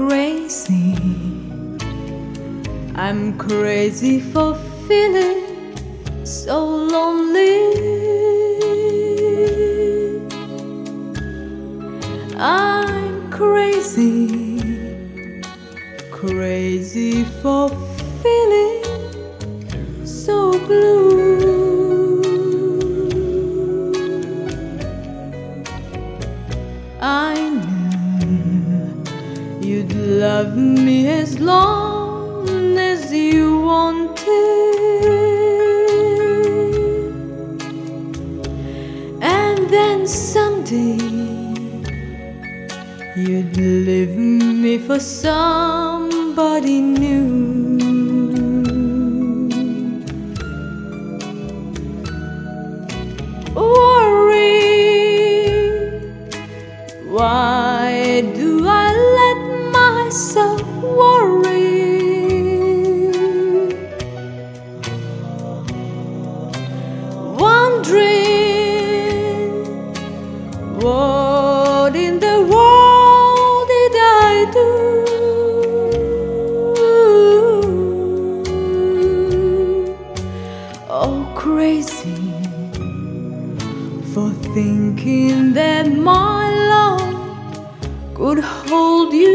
crazy. I'm crazy for feeling so lonely. I'm crazy, crazy for feeling so blue. I knew you'd love me as long as you wanted, and then someday you'd leave me for somebody new. Worry, why do I let myself worry? Wondering, what in the world did I do? Oh, crazy for thinking that my love could hold you.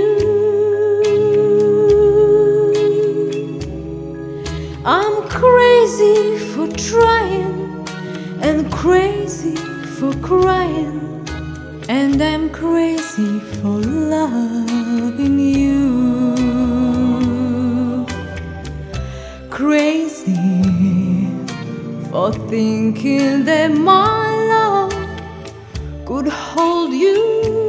I'm crazy for trying and crazy for crying, and I'm crazy for loving you. Crazy for thinking that my love could hold you.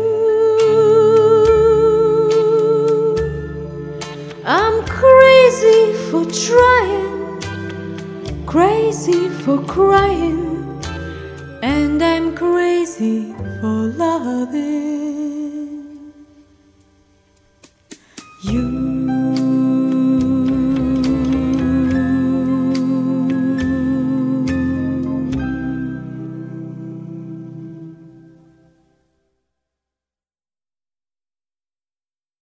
I'm crazy for trying, crazy for crying, and I'm crazy for loving you.